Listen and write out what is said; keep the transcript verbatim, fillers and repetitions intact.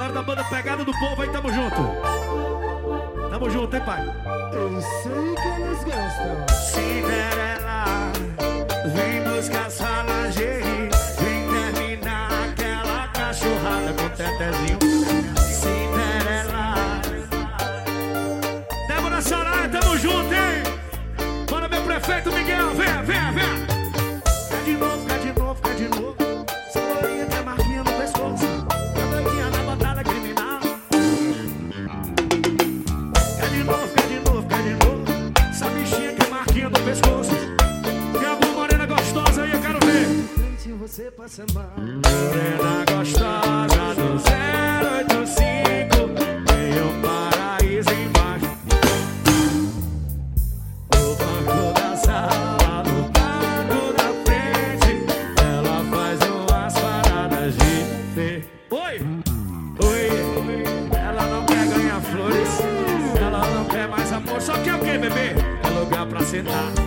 Galera da banda Pegada do Povo aí, tamo junto. Tamo junto, hein, pai? Eu sei que eles gostam. Cinderela, vem buscar sua lingerie, vem terminar aquela cachorrada com tetezinho. Cinderela, Débora Saraiva, tamo junto, hein? Bora, meu prefeito Miguel, vem, vem, vem. Quer de novo, quer de novo, quer de novo. Cebolinha tem marquinha no pescoço, tá doidinha na batalha criminal. Quer de novo, quer de novo, quer de novo. Essa bichinha que é marquinha no pescoço. Tem alguma morena gostosa aí, eu quero ver. Se você passa mal, Morena gostosa do zero oito cinco, tem um paraíso embaixo. No banco da sala, no banco da frente, ela faz umas paradas de fé. Oi, oi, ela não quer ganhar flores, ela não quer mais amor, só quer o que, bebê? É lugar pra sentar.